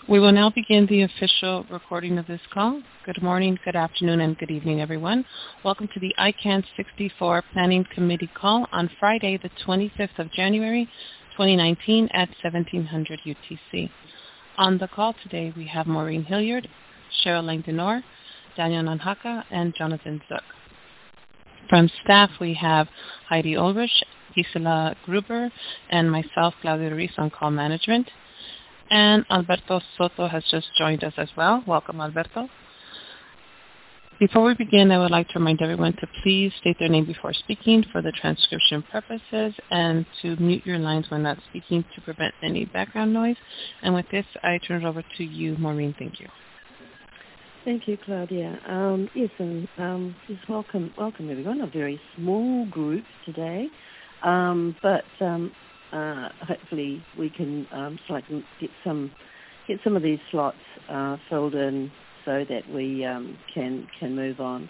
We will now begin the official recording of this call. Good morning, good afternoon, and good evening, everyone. Welcome to the ICANN 64 Planning Committee call on Friday, the 25th of January, 2019 at 1700 UTC. On the call today, we have Maureen Hilliard, Cheryl Langdonor, Daniel Nanhaka, and Jonathan Zook. From staff, we have Heidi Ulrich, Gisela Gruber, and myself, Claudia Ruiz, on call management. And Alberto Soto has just joined us as well. Welcome, Alberto. Before we begin, I would like to remind everyone to please state their name before speaking for the transcription purposes and to mute your lines when not speaking to prevent any background noise. And with this, I turn it over to you, Maureen. Thank you. Thank you, Claudia. Just welcome everyone. A very small group today, but hopefully we can get some of these slots filled in so that we can move on.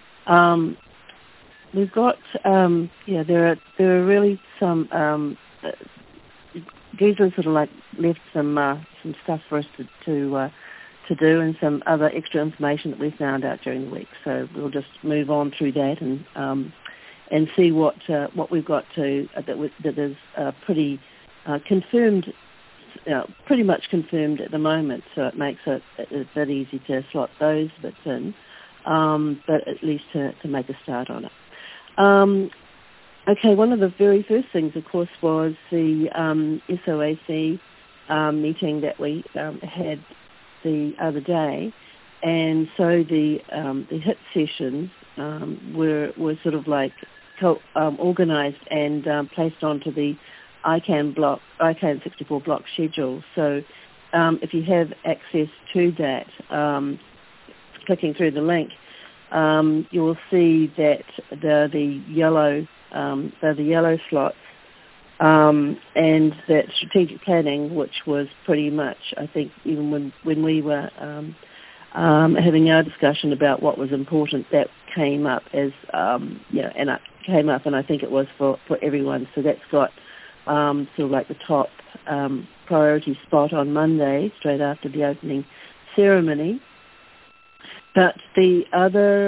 We've got there are really some Gisela sort of left some stuff for us to do and some other extra information that we found out during the week. So we'll just move on through that and see what we've got to that is pretty confirmed, pretty much confirmed at the moment. So it makes it a bit easy to slot those bits in, but at least to make a start on it. Okay, one of the very first things, of course, was the SOAC meeting that we had the other day, and so the HIT sessions were sort of organised and placed onto the ICANN 64 block schedule. So if you have access to that, clicking through the link, you will see that the yellow slots. And that strategic planning, which was pretty much, I think, even when we were having our discussion about what was important, that came up as, and it came up, and I think it was for everyone. So that's got sort of like the top priority spot on Monday, straight after the opening ceremony. But the other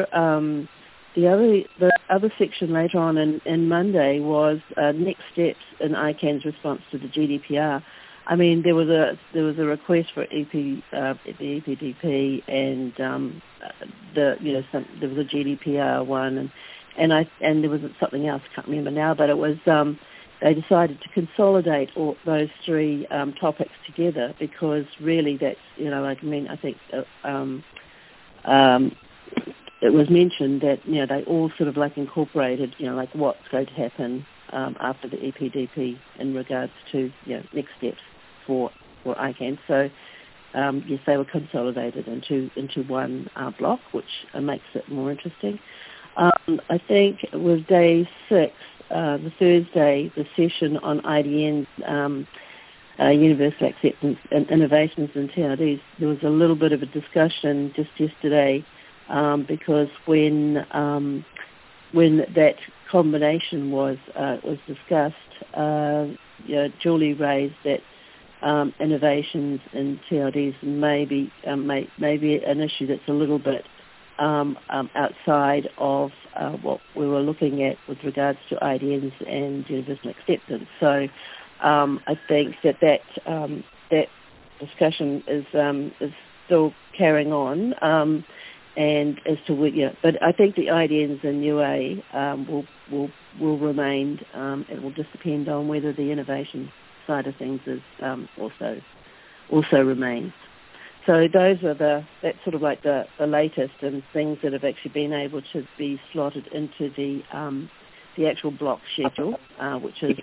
section later on in Monday was next steps in ICANN's response to the GDPR. I mean, there was a request for the EPDP, and there was a GDPR one, and there was something else, I can't remember now, but it was they decided to consolidate all those three topics together because really that's I think. It was mentioned that they all sort of incorporated what's going to happen after the EPDP in regards to next steps for ICANN. So yes, they were consolidated into one block, which makes it more interesting. I think it was day 6, the Thursday, the session on IDN's universal acceptance and innovations in TRDs. There was a little bit of a discussion just yesterday. Because when that combination was discussed, Julie raised that innovations in TLDs may be an issue that's a little bit outside of what we were looking at with regards to IDNs and universal acceptance. So I think that discussion is still carrying on. And as to but I think the IDNs and UA will remain. It will just depend on whether the innovation side of things is also remains. So those are that's sort of like the latest and things that have actually been able to be slotted into the actual block schedule, which is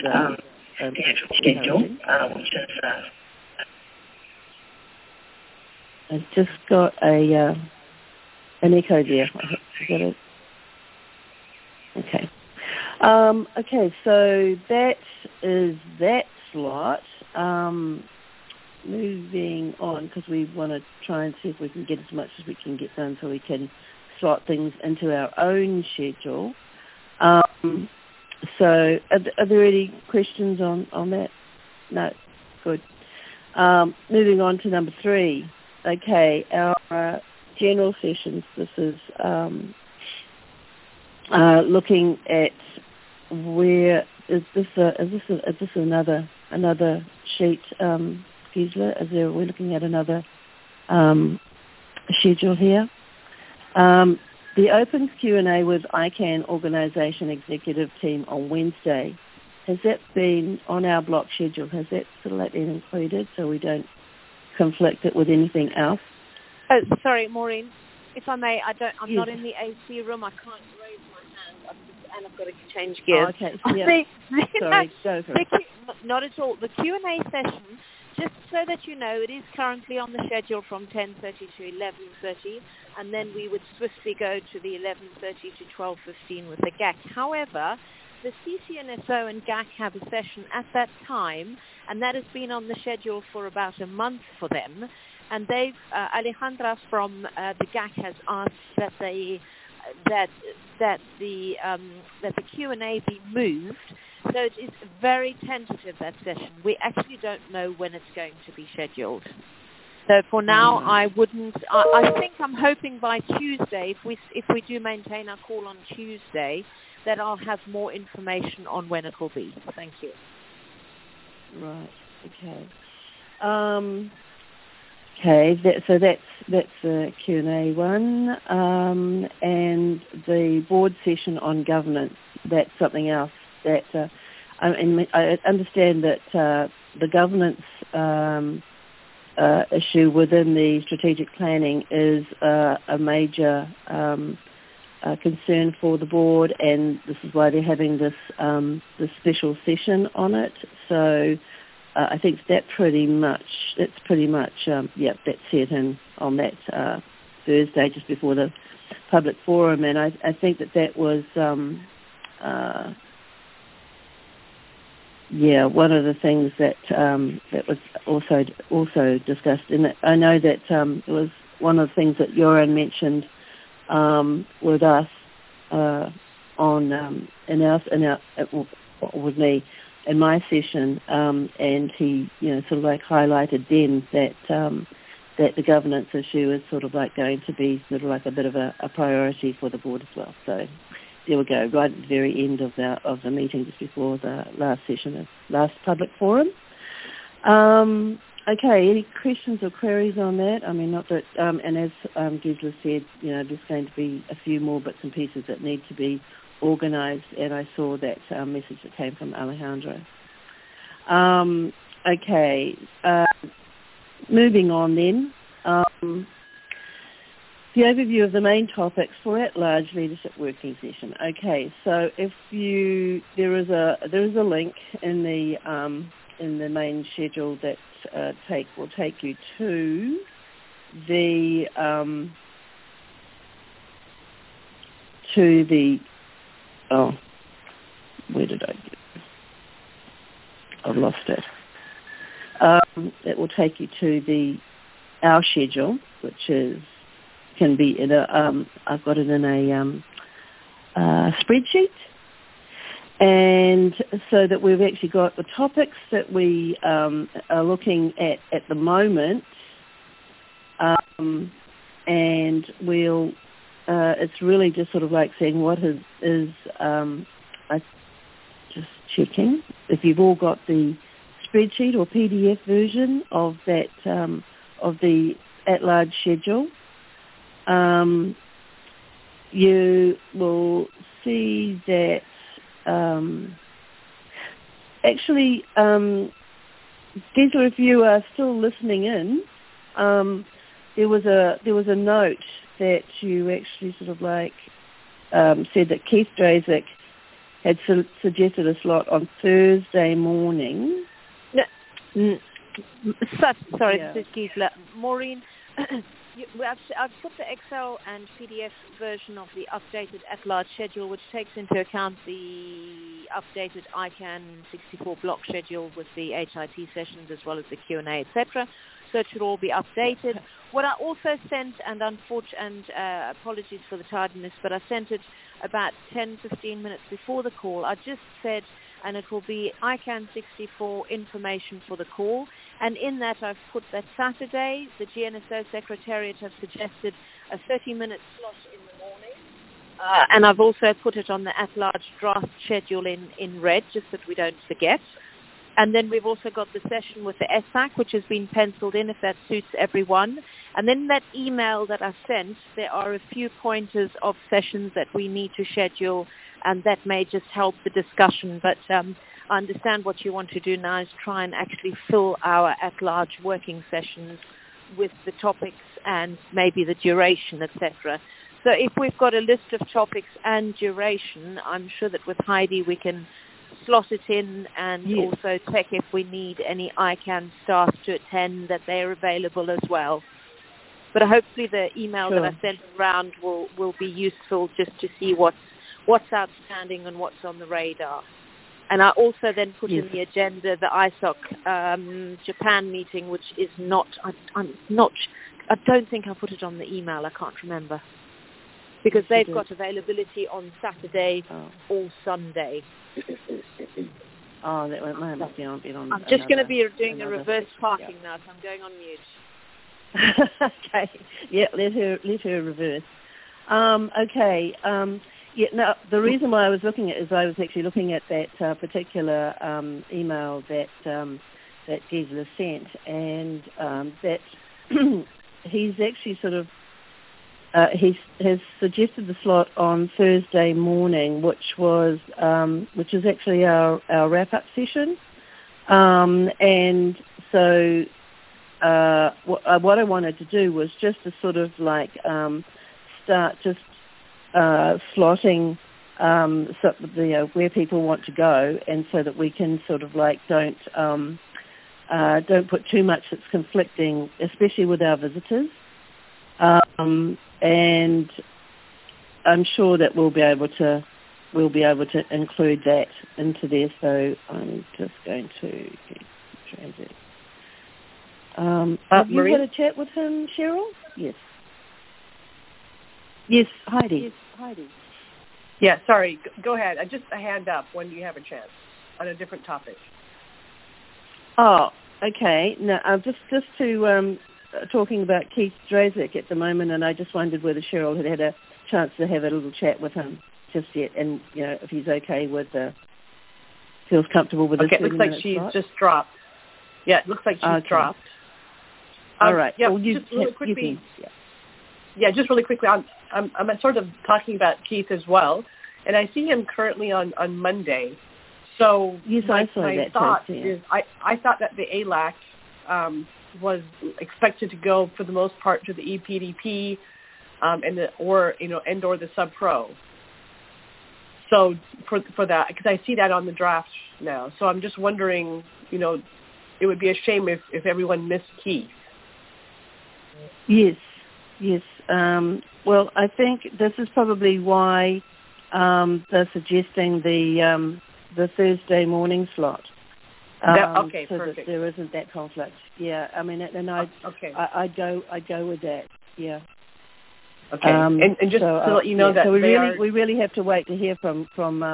I've just got an echo there. I got it. Okay. Okay, so that is that slot. Moving on, because we want to try and see if we can get as much as we can get done so we can slot things into our own schedule. So are there any questions on that? No? Good. Moving on to number 3. Okay, our general sessions. This is looking at where is this another sheet, Gisela? We're looking at another schedule here. The Opens Q&A with ICANN Organisation Executive Team on Wednesday. Has that been on our block schedule? Has that sort of been included so we don't conflict it with anything else? Oh, sorry, Maureen. If I may, I'm yes. not in the AC room. I can't raise my hand. I've got to change gears. Oh, okay. Yeah. Sorry, go for it. Not at all. The Q&A session, just so that you know, it is currently on the schedule from 10:30 to 11:30, and then we would swiftly go to the 11:30 to 12:15 with the GAC. However, the CCNSO and GAC have a session at that time, and that has been on the schedule for about a month for them. And they've Alejandra from the GAC has asked that the Q&A be moved. So it is very tentative, that session. We actually don't know when it's going to be scheduled. So for now, I wouldn't. I think I'm hoping by Tuesday, if we do maintain our call on Tuesday, that I'll have more information on when it will be. Thank you. Right. Okay. So that's the Q&A one, and the board session on governance. That's something else that I understand that the governance issue within the strategic planning is a major concern for the board, and this is why they're having this special session on it. So I think that's pretty much that's set in on that Thursday just before the public forum, and I think that was one of the things that was also discussed. And I know that it was one of the things that Joran mentioned with us with me in my session, and he sort of highlighted then that the governance issue is sort of going to be sort of a bit of a priority for the board as well. So there we go, right at the very end of the meeting, just before the last session, last public forum. Okay, any questions or queries on that? I mean, not that, and as Gisela said, there's going to be a few more bits and pieces that need to be organised, and I saw that message that came from Alejandro. Okay, moving on then. The overview of the main topics for at-large leadership working session. Okay, so there is a link in the main schedule that will take you to the where did I get it? I've lost it. It will take you to our schedule, which can be in I've got it in a spreadsheet, and so that we've actually got the topics that we are looking at the moment, and we'll. It's really just sort of saying what is I just checking if you've all got the spreadsheet or PDF version of that of the at-large schedule. You will see that actually, Gisela, if you are still listening in, there was a note that you actually sort of said that Keith Drazek had suggested a slot on Thursday morning. No, sorry, this is Gisela. Maureen, I've put the Excel and PDF version of the updated at-large schedule, which takes into account the updated ICANN 64 block schedule with the HIT sessions as well as the Q&A, etc. So it should all be updated. What I also sent, and apologies for the tardiness, but I sent it about 10-15 minutes before the call. I just said, and it will be ICANN 64 information for the call, And in that, I've put that Saturday, the GNSO Secretariat have suggested a 30-minute slot in the morning. And I've also put it on the at-large draft schedule in red, just so that we don't forget. And then we've also got the session with the SAC, which has been penciled in, if that suits everyone. And then that email that I sent, there are a few pointers of sessions that we need to schedule, and that may just help the discussion. But I understand what you want to do now is try and actually fill our at-large working sessions with the topics and maybe the duration, etc. So if we've got a list of topics and duration, I'm sure that with Heidi we can slot it in and also check if we need any ICANN staff to attend, that they're available as well. But hopefully the email that I sent around will be useful just to see what's outstanding and what's on the radar. And I also then put in the agenda the ISOC Japan meeting, which is not, I don't think I put it on the email, I can't remember. Because they've got availability on Saturday or Sunday. Oh, that might have been on. I'm just going to be doing a reverse parking now, so I'm going on mute. Okay. Yeah, let her reverse. Okay. Yeah. Now, the reason why I was looking at is I was actually looking at that particular email that Gisela sent, and that he's actually sort of he has suggested the slot on Thursday morning, which is actually our wrap-up session, and so what I wanted to do was just to sort of like start just slotting where people want to go, and so that we can sort of like don't put too much that's conflicting, especially with our visitors. And I'm sure that we'll be able to include that into there. So I'm just going to get transit. Have you had a chat with him, Cheryl? Yes. Yes, Heidi. Yes, Heidi. Yeah, sorry. Go ahead. Just a hand up when you have a chance on a different topic. Oh, okay. No, I'm just to talking about Keith Drazek at the moment, and I just wondered whether Cheryl had a chance to have a little chat with him just yet, and if he's okay with feels comfortable with this. Okay, it looks like she's just dropped. Yeah, it looks like she's dropped. All right. Yeah, well, just really quickly. Yeah, just really quickly. I'm sort of talking about Keith as well, and I see him currently on Monday. So yes, I saw that thought too. Is I thought that the ALAC was expected to go for the most part to the EPDP or the sub-pro. So for that, because I see that on the draft now. So I'm just wondering, it would be a shame if everyone missed Keith. Yes. Well, I think this is probably why they're suggesting the Thursday morning slot. Okay, so perfect. that there isn't that conflict. Yeah, I mean, and I go with that. Yeah. Okay. And just to let you know that so we really have to wait to hear from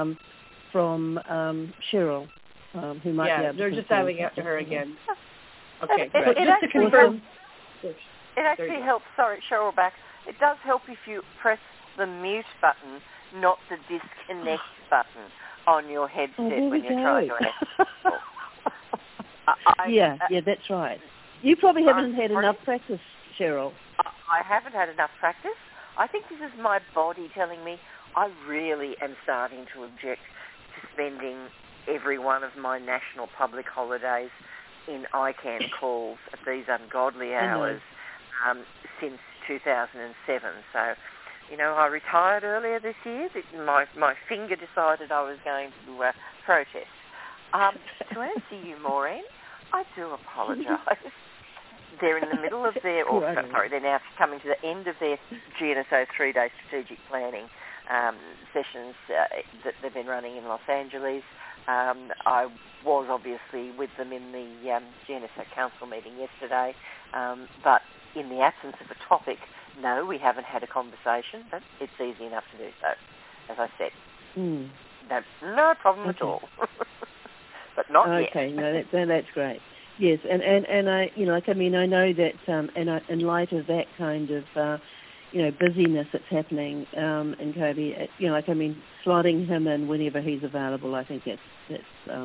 Cheryl, who might be able to. They're just dialing out to her again. Okay. It just to confirm. It actually helps. Sorry, Cheryl back. It does help if you press the mute button, not the disconnect button on your headset when you're trying to answer. Yeah, that's right. You probably haven't had enough practice, Cheryl. I haven't had enough practice. I think this is my body telling me I really am starting to object to spending every one of my national public holidays in ICANN calls at these ungodly hours since 2007. So, I retired earlier this year. My finger decided I was going to protest. To answer you, Maureen, I do apologise. They're in the middle of their, they're now coming to the end of their GNSO 3-day strategic planning sessions that they've been running in Los Angeles. I was obviously with them in the GNSO Council meeting yesterday, but in the absence of a topic, no, we haven't had a conversation, but it's easy enough to do so, as I said. No problem at all. But not yet. Okay, no, that's great. Yes, and I, I know that, in light of that kind of, busyness that's happening in Kobe, slotting him in whenever he's available, I think that's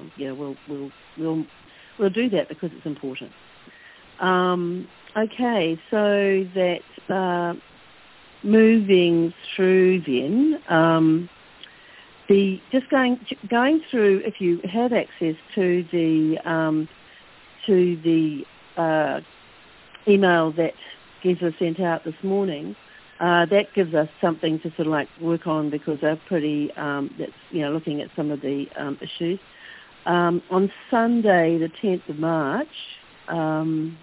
we'll do that because it's important. Okay, so that moving through then. Just going through, if you have access to the email that Gisela sent out this morning, that gives us something to sort of like work on because they're pretty, looking at some of the issues. On Sunday, the 10th of March, I'm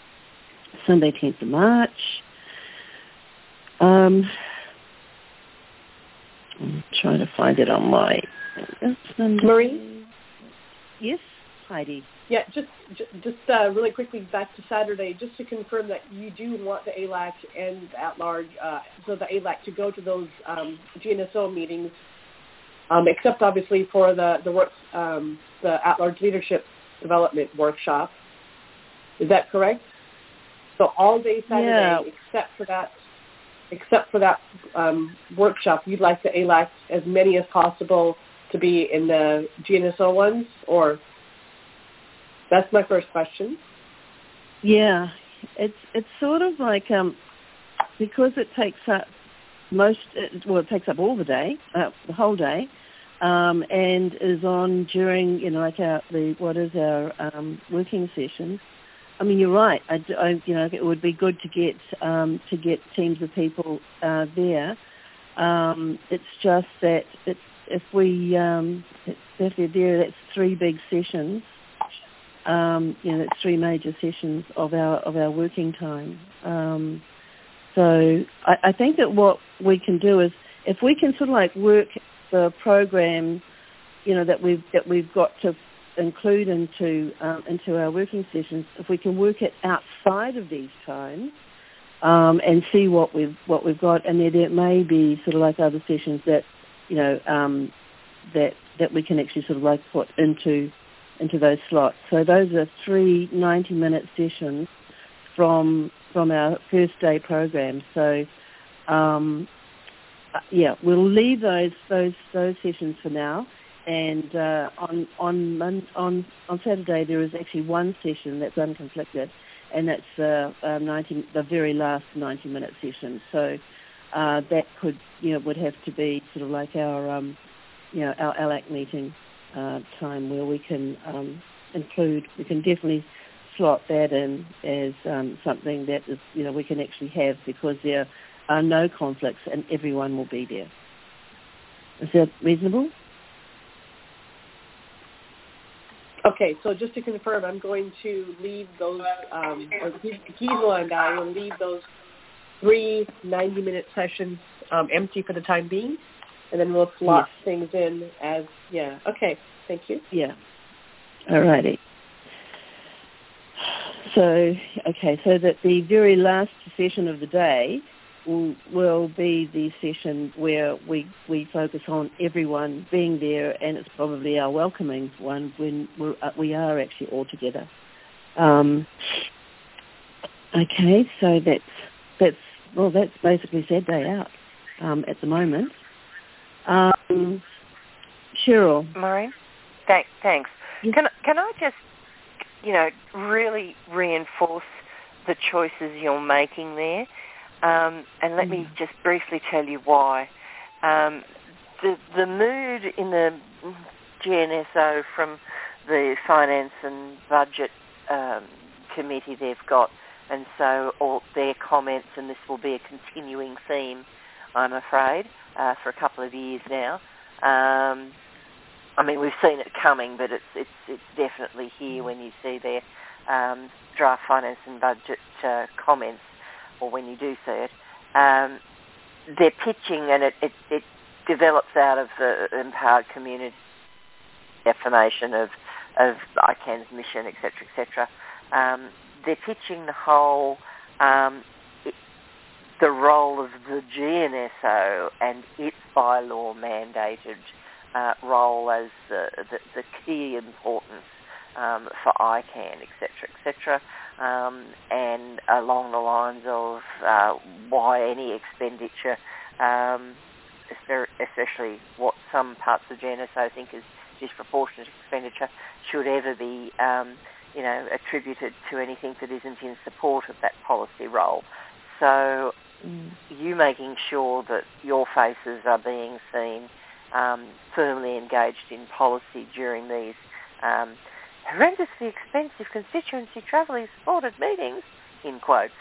trying to find it on my... Marie? Yes, Heidi? Yeah, just really quickly back to Saturday, just to confirm that you do want the ALAC and at-large, so the ALAC to go to those GNSO meetings, except obviously for the at-large leadership development workshop. Is that correct? So all day Saturday, except for that workshop, you'd like the ALAC, as many as possible, to be in the GNSO ones, or? That's my first question. Yeah, it's sort of like because it takes up it takes up all the day, the whole day, and is on during our working sessions. I mean, you're right. It would be good to get teams of people there. It's just that if they're there, that's 3 big sessions. That's 3 major sessions of our working time. So I think that what we can do is, if we can sort of like work the program, that we've got to include into our working sessions, if we can work it outside of these times and see what we've got, and there may be sort of like other sessions that that we can actually sort of like put into those slots. So those are 3 90-minute sessions from our first day program. So we'll leave those sessions for now. And on Saturday there is actually 1 session that's unconflicted, and that's the very last 90-minute session. So that would have to be sort of like our ALAC meeting time, where we can we can definitely slot that in as something that is we can actually have, because there are no conflicts and everyone will be there. Is that reasonable? Okay, so just to confirm, I'm going to leave those, Gisela and I will leave those 3 90-minute sessions empty for the time being, and then we'll slot things in as, okay, thank you. Yeah. All righty. So that the very last session of the day will be the session where we focus on everyone being there, and it's probably our welcoming one when we are actually all together. Okay, so that's basically said day out at the moment. Cheryl. Maureen, thanks. Yes. Can I just really reinforce the choices you're making there? And let me just briefly tell you why. The mood in the GNSO from the Finance and Budget Committee they've got, and so all their comments, and this will be a continuing theme, I'm afraid, for a couple of years now. I mean, we've seen it coming, but it's definitely here when you see their draft Finance and Budget comments, or when you do see it. They're pitching, and it develops out of the empowered community affirmation of ICANN's mission, etc., etc. They're pitching the whole, the role of the GNSO and its bylaw mandated role as the key importance for ICANN, etc., and along the lines of why any expenditure, especially what some parts of GNSO think is disproportionate expenditure, should ever be attributed to anything that isn't in support of that policy role. So you making sure that your faces are being seen firmly engaged in policy during these horrendously expensive constituency travelling supported meetings, in quotes,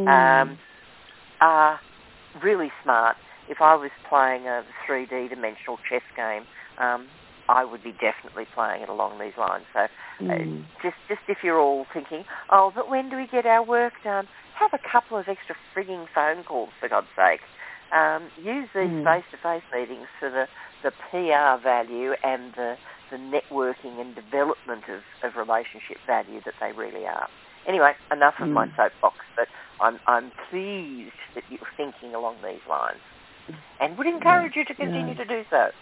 are really smart. If I was playing a 3D dimensional chess game, I would be definitely playing it along these lines. So just if you're all thinking, oh, but when do we get our work done? Have a couple of extra frigging phone calls, for God's sake. Use these face-to-face meetings for the PR value and the networking and development of relationship value that they really are. Anyway, enough of my soapbox, but I'm pleased that you're thinking along these lines and would encourage you to continue to do so.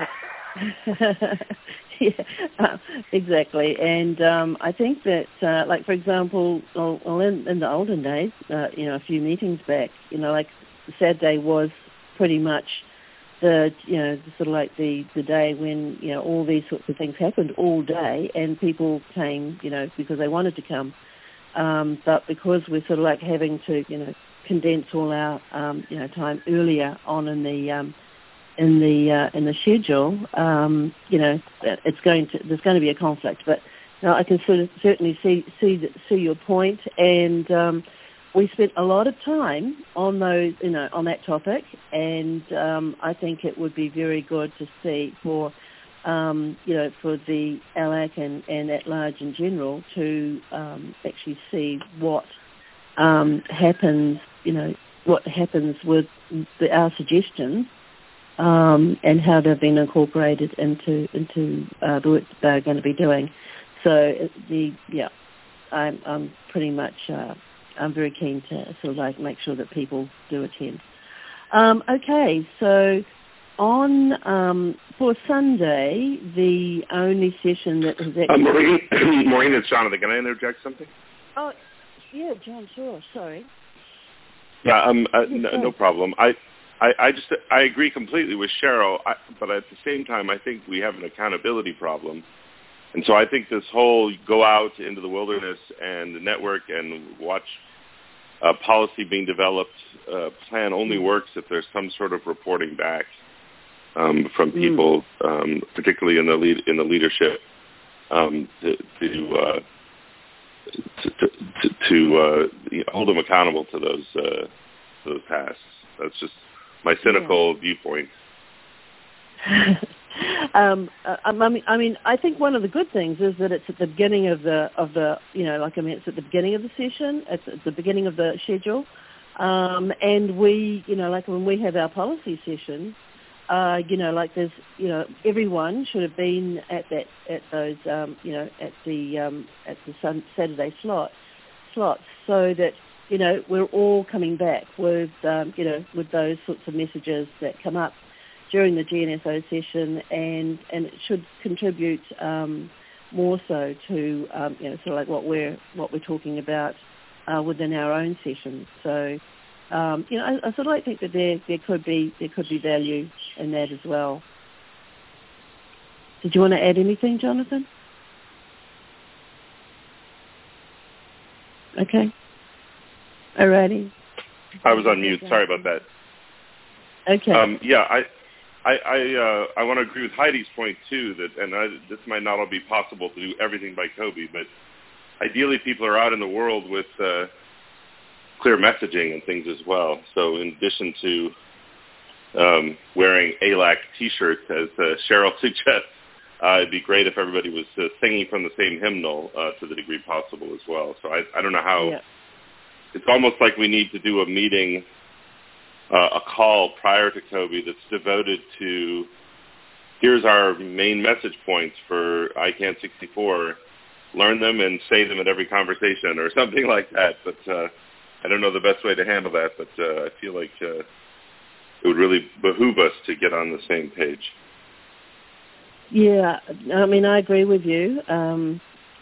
Exactly. And I think that, like, for example, in the olden days, a few meetings back, like Saturday was pretty much the sort of like the day when, all these sorts of things happened all day and people came, because they wanted to come. But because we're sort of like having to, condense all our, time earlier on in the schedule, there's going to be a conflict. But I can certainly see your point, and we spent a lot of time on those, on that topic, and I think it would be very good to see for the ALAC and at large in general to actually see what happens, what happens with our suggestions. And how they've been incorporated into the work that they're going to be doing. So I'm pretty much I'm very keen to sort of like make sure that people do attend. Okay, so on for Sunday, the only session that is actually Maureen, it's Jonathan. Can I interject something? Oh, yeah, John. Sure. Sorry. Yeah. No problem. I agree completely with Cheryl, but at the same time, I think we have an accountability problem. And so I think this whole go out into the wilderness and network and watch policy being developed plan only works if there's some sort of reporting back from people, particularly in the leadership, to hold them accountable to those tasks. That's just my cynical viewpoint. I mean, I think one of the good things is that it's at the beginning of the it's at the beginning of the session, it's at the beginning of the schedule, and we, like when we have our policy sessions, there's, everyone should have been at those, at the Saturday slots, so that, we're all coming back with, with those sorts of messages that come up during the GNSO session, and it should contribute more so to, sort of like what we're talking about within our own sessions. So, I sort of like think that there could be value in that as well. Did you want to add anything, Jonathan? Okay. Alrighty. I was on mute. Sorry about that. Okay. I want to agree with Heidi's point too. This might not all be possible to do everything by COBE, but ideally people are out in the world with clear messaging and things as well. So in addition to wearing ALAC T-shirts, as Cheryl suggests, it'd be great if everybody was singing from the same hymnal to the degree possible as well. So I don't know how. Yeah. It's almost like we need to do a meeting, a call prior to COBE that's devoted to, here's our main message points for ICANN 64. Learn them and say them at every conversation or something like that. But I don't know the best way to handle that, but I feel like it would really behoove us to get on the same page. Yeah, I mean, I agree with you.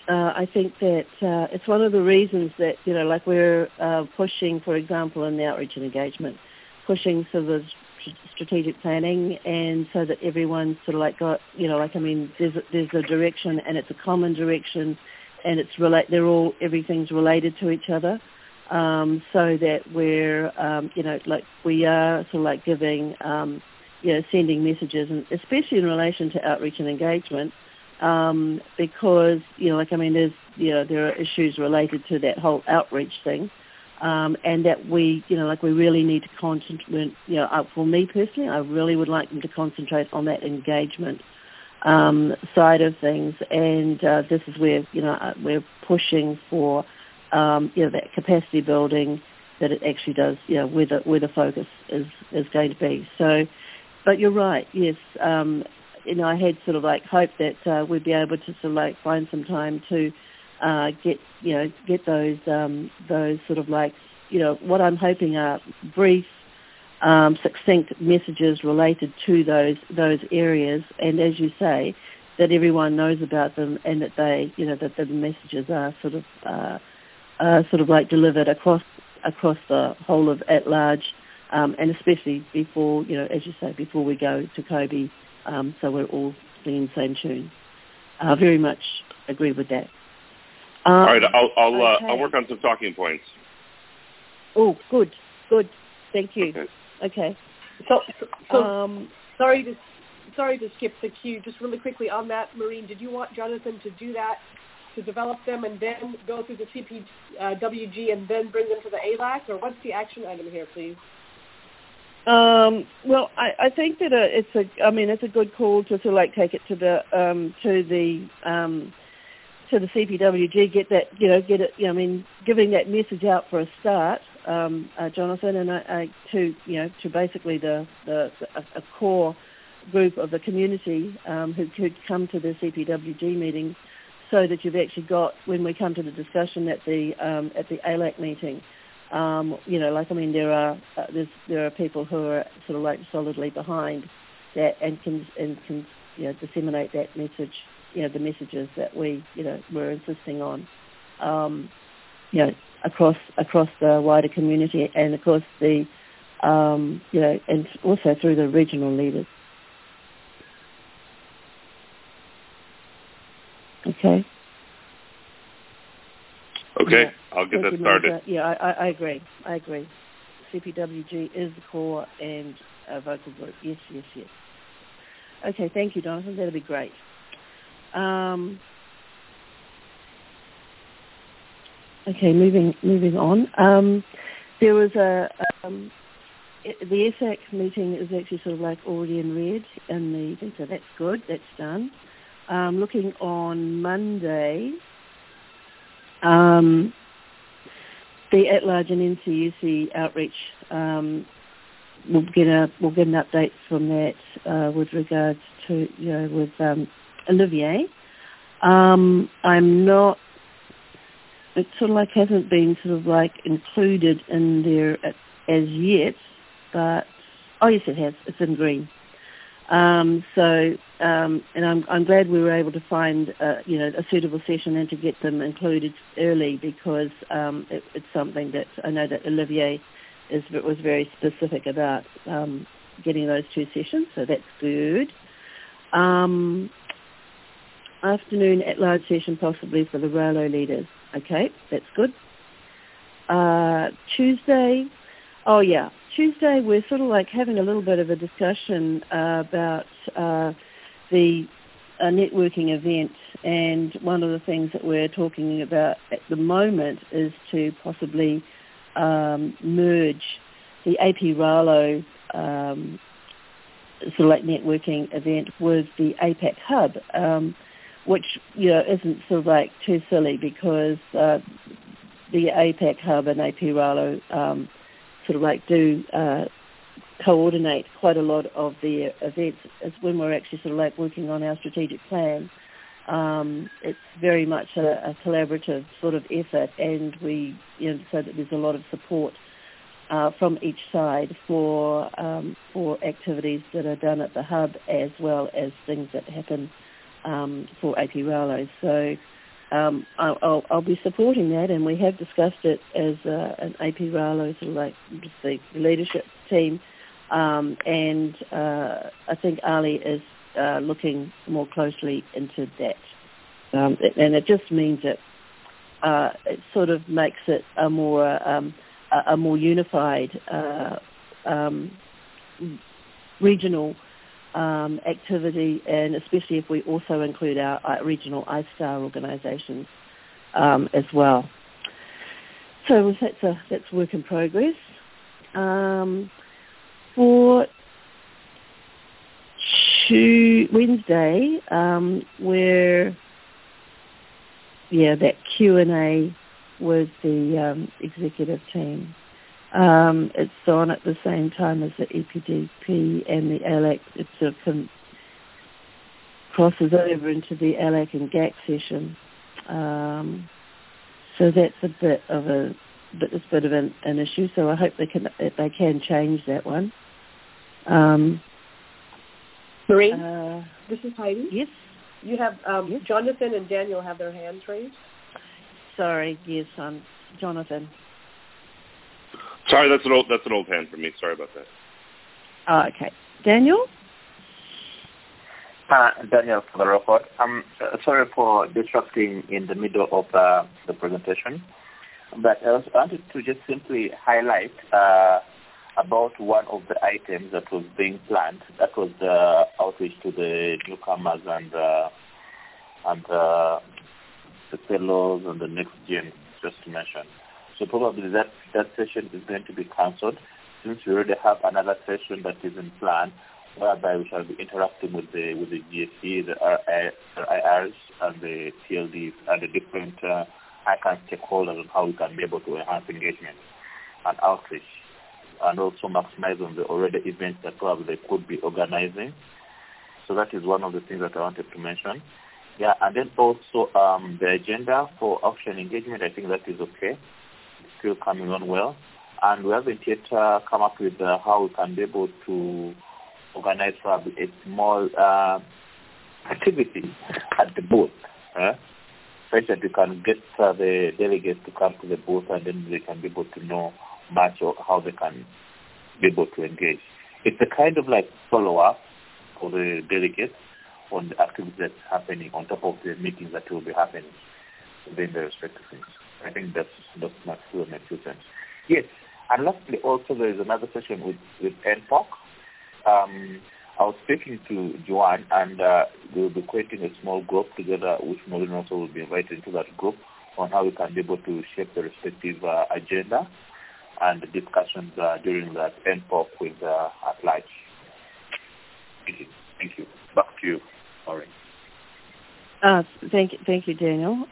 I think that it's one of the reasons that, like we're pushing, for example, in the outreach and engagement, pushing sort of strategic planning, and so that everyone's sort of like got, there's a direction, and it's a common direction, and everything's related to each other, so that we're, we are sort of like giving, sending messages, and especially in relation to outreach and engagement, because, there's, there are issues related to that whole outreach thing, and that we really need to concentrate, for me personally, I really would like them to concentrate on that engagement side of things, and this is where, we're pushing for, that capacity building, that it actually does, where the focus is going to be. So, but you're right, yes, I had sort of like hoped that we'd be able to sort of like find some time to get those sort of like, what I'm hoping are brief, succinct messages related to those areas, and as you say, that everyone knows about them, and that they, that the messages are sort of like delivered across the whole of at large, and especially before, as you say, before we go to Kobe. So we're all singing the same tune. Very much agree with that. All right, I'll work on some talking points. Oh, good. Thank you. Okay. So sorry to skip the queue. Just really quickly on that, Maureen, did you want Jonathan to do that, to develop them and then go through the CPWG and then bring them to the ALAC, or what's the action item here, please? Well, I think that it's a good call to sort of like take it to the CPWG, get it, giving that message out for a start, Jonathan, and to basically a core group of the community who could come to the CPWG meeting, so that you've actually got, when we come to the discussion at the ALAC meeting, there are people who are sort of like solidly behind that and can disseminate that message, the messages that we're insisting on, across the wider community, and of course the, and also through the regional leaders. Okay. Okay, yeah. I'll get Thank that started. I agree. CPWG is the core and a vocal group. Yes. Okay, thank you, Jonathan. That'll be great. Okay, moving on. There was the ESAC meeting is actually sort of like already in red in the thing, so that's good. That's done. Looking on Monday. The at-large and NCUC outreach, we'll get an update from that with regards to, with Olivier. I'm not, it sort of like hasn't been sort of like included in there as yet, but, oh yes it has, it's in green. And I'm glad we were able to find, a suitable session and to get them included early, because it's something that I know that Olivier was very specific about getting those two sessions, so that's good. Afternoon at-large session possibly for the RALO leaders. Okay, that's good. Tuesday, we're sort of like having a little bit of a discussion about the networking event, and one of the things that we're talking about at the moment is to possibly merge the AP RALO sort of like networking event with the APAC Hub, which isn't sort of like too silly, because the APAC Hub and AP RALO sort of like do coordinate quite a lot of the events. It's when we're actually sort of like working on our strategic plan. It's very much a collaborative sort of effort, and we, so that there's a lot of support from each side for activities that are done at the hub, as well as things that happen for AP RALO. So I'll be supporting that, and we have discussed it as an AP Ralo, sort of like just the leadership team, and I think Ali is looking more closely into that, and it just means that it sort of makes it a more unified regional activity, and especially if we also include our regional ISTAR organisations as well. So that's work in progress. For Wednesday, where that Q&A with the executive team. It's on at the same time as the EPDP and the ALAC. It sort of crosses over into the ALAC and GAC session. So that's a bit of an issue. So I hope they can change that one. Maureen, this is Heidi. Yes. You have yes. Jonathan and Daniel have their hands raised. Sorry, yes, Jonathan. Sorry, that's an old hand for me. Sorry about that. Oh, okay. Daniel? Daniel for the record. Sorry for disrupting in the middle of the presentation, but I wanted to just simply highlight about one of the items that was being planned. That was the outreach to the newcomers and the fellows and the next gen, just to mention. So probably that session is going to be cancelled, since we already have another session that is in plan, whereby we shall be interacting with the GSE, the RIRs, and the TLDs, and the different ICANN stakeholders on how we can be able to enhance engagement and outreach, and also maximize on the already events that probably they could be organizing. So that is one of the things that I wanted to mention. Yeah, and then also the agenda for auction engagement, I think that is okay. It's still coming on well. And we haven't yet come up with how we can be able to organize probably a small activity at the booth, such that we can get the delegates to come to the booth, and then they can be able to know much of how they can be able to engage. It's a kind of like follow-up for the delegates on the activities that's happening on top of the meetings that will be happening within the respective things. I think that's makes sense. Yes, and lastly, also there is another session with NPOC. I was speaking to Joanne, and we'll be creating a small group together, which Maureen also will be invited into that group, on how we can be able to shape the respective agenda and the discussions during that NPOC with at large. Thank you. Back to you, Maureen. Thank you, Daniel.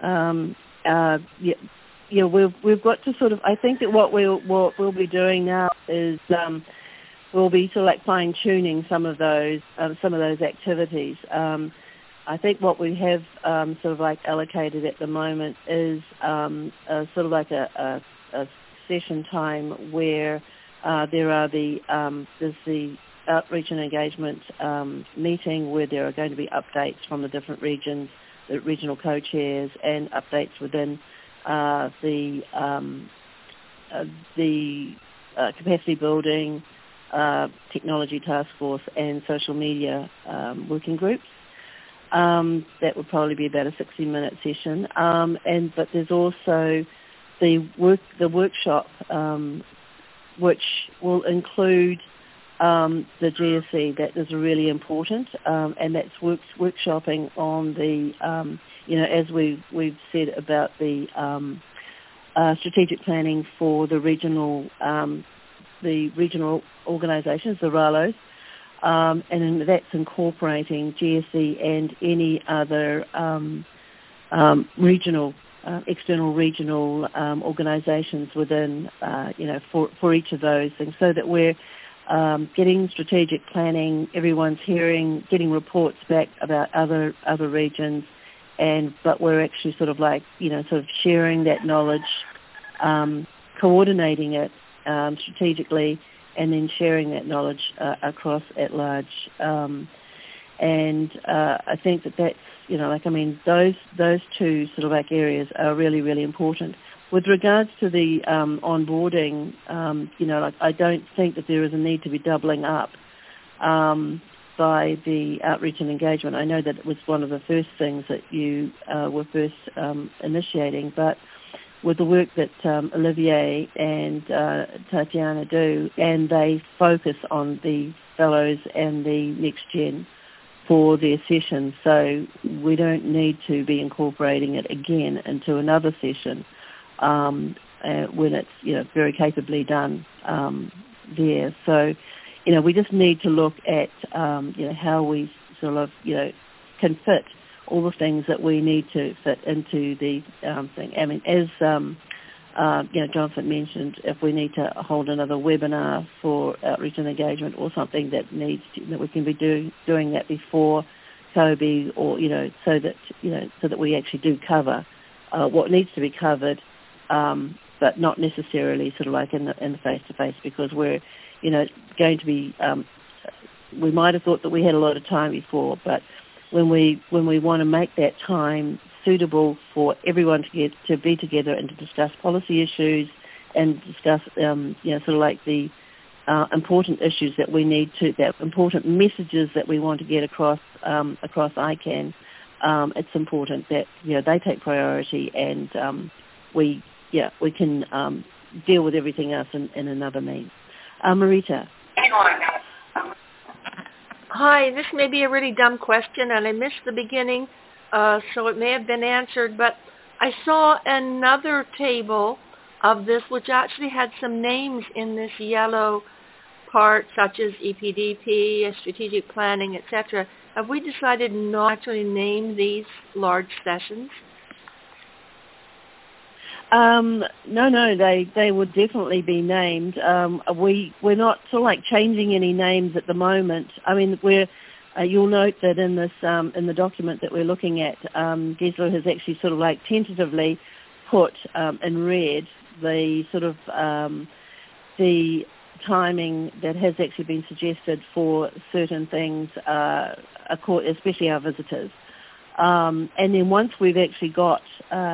We've got to sort of. I think that what we'll be doing now is we'll be sort of like fine tuning some of those activities. I think what we have sort of like allocated at the moment is sort of like a session time where there are there's the outreach and engagement meeting where there are going to be updates from the different regions, the regional co-chairs, and updates within the capacity building, technology task force, and social media working groups. That would probably be about a 60-minute session. But there's also the workshop, which will include the GSE. That is really important, and that's workshopping on the, as we've said about the strategic planning for the regional organisations, the RALOs, and that's incorporating GSE and any other external regional organisations within, for each of those things, so that we're getting strategic planning, everyone's getting reports back about other regions, but we're actually sort of like, sort of sharing that knowledge, coordinating it strategically, and then sharing that knowledge across at large. And I think that's, those two sort of like areas are really, really important. With regards to the onboarding, I don't think that there is a need to be doubling up by the outreach and engagement. I know that it was one of the first things that you were first initiating, but with the work that Olivier and Tatiana do, and they focus on the fellows and the next gen for their session, so we don't need to be incorporating it again into another session when it's very capably done there. So we just need to look at how we sort of can fit all the things that we need to fit into the thing. I mean, as Jonathan mentioned, if we need to hold another webinar for outreach and engagement or something that we can be doing that before COBE, or so that we actually do cover what needs to be covered, but not necessarily sort of like in the face-to-face, because we're going to be. We might have thought that we had a lot of time before, but when we want to make that time suitable for everyone to be together and to discuss policy issues and discuss sort of like the important issues that we need to, that important messages that we want to get across ICANN, it's important that they take priority, and we can deal with everything else in another means. Marita. Hi, this may be a really dumb question, and I missed the beginning, so it may have been answered, but I saw another table of this which actually had some names in this yellow part, such as EPDP, strategic planning, etc. Have we decided not to name these large sessions? No, they would definitely be named. We're not sort of like changing any names at the moment. I mean, you'll note that in this in the document that we're looking at, Gisela has actually sort of like tentatively put in red the sort of the timing that has actually been suggested for certain things, especially our visitors. And then once we've actually got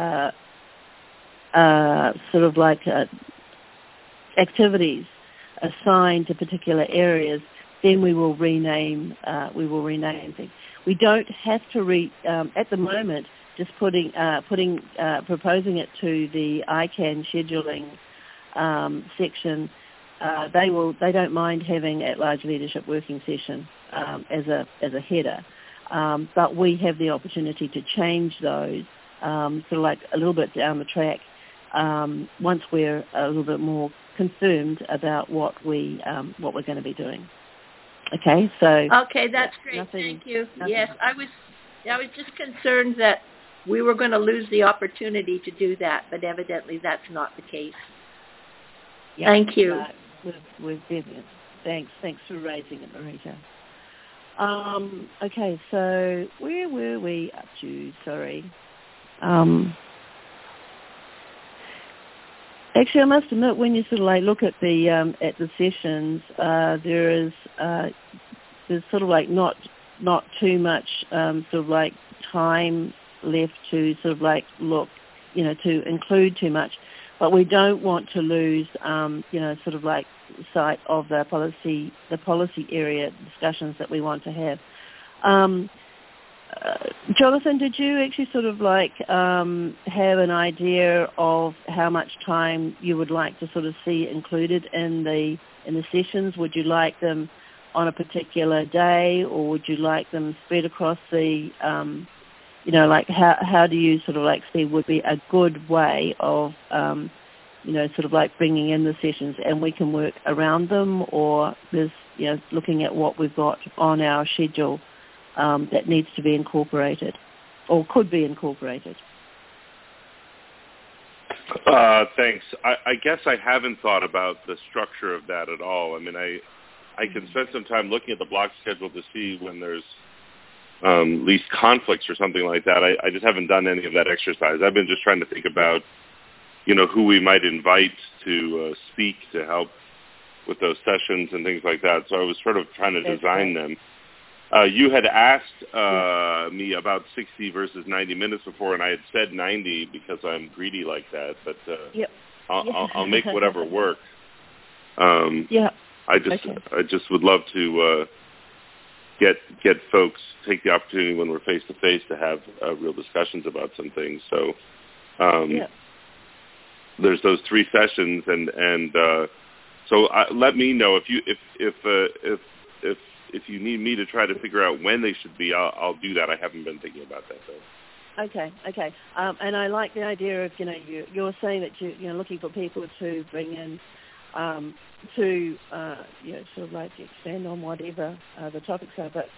sort of like activities assigned to particular areas, then we will rename things. We don't have to at the moment, just proposing it to the ICANN scheduling section. They don't mind having at-large leadership working session as a header, but we have the opportunity to change those sort of like a little bit down the track once we're a little bit more confirmed about what we're going to be doing. Okay, so okay, that's great. Thank you. Yes, I was just concerned that we were going to lose the opportunity to do that, but evidently that's not the case. Yeah, thank you. With Vivian. Thanks for raising it, Marita. Okay, so where were we up to? Sorry. Actually, I must admit, when you sort of like look at the sessions, there's sort of like not too much sort of like time left to sort of like look, to include too much, but we don't want to lose sort of like sight of the policy area discussions that we want to have. Jonathan, did you actually sort of like have an idea of how much time you would like to sort of see included in the sessions? Would you like them on a particular day, or would you like them spread across the, like how do you sort of like see would be a good way of, sort of like bringing in the sessions, and we can work around them, or there's, looking at what we've got on our schedule that needs to be incorporated or could be incorporated? Thanks. I guess I haven't thought about the structure of that at all. I mean, I can spend some time looking at the block schedule to see when there's least conflicts or something like that. I just haven't done any of that exercise. I've been just trying to think about, who we might invite to speak to help with those sessions and things like that. So I was sort of trying to design them. You had asked me about 60 versus 90 minutes before, and I had said 90 because I'm greedy like that. But yep. I'll make whatever work. Yeah. I just would love to get folks take the opportunity when we're face to face to have real discussions about some things. So there's those 3 sessions, and so let me know if you need me to try to figure out when they should be. I'll do that. I haven't been thinking about that though. Okay. And I like the idea of you're saying that you're looking for people to bring in to sort of like expand on whatever the topics are, but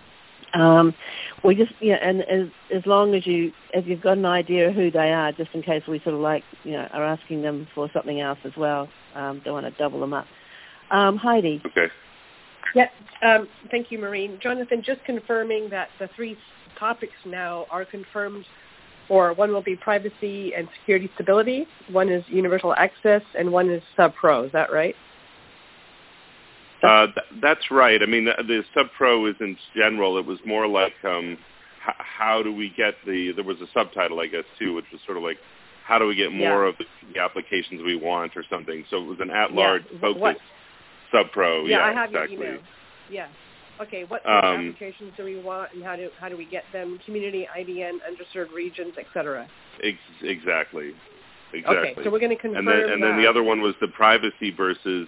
we just and as long as if you've got an idea of who they are, just in case we sort of like are asking them for something else as well, don't want to double them up. Heidi. Okay. Yeah, thank you, Maureen. Jonathan, just confirming that the 3 topics now are confirmed, or one will be privacy and security stability, one is universal access, and one is sub-pro. Is that right? That's right. I mean, the sub-pro is in general. It was more like how do we get there was a subtitle, I guess, too, which was sort of like how do we get more of the applications we want or something. So it was an at-large focus sub-pro. Yeah, I have exactly. your email. Yeah. Okay, what applications do we want, and how do we get them? Community, IDN, underserved regions, etc. Exactly. Okay, so we're going to confirm and then the other one was the privacy versus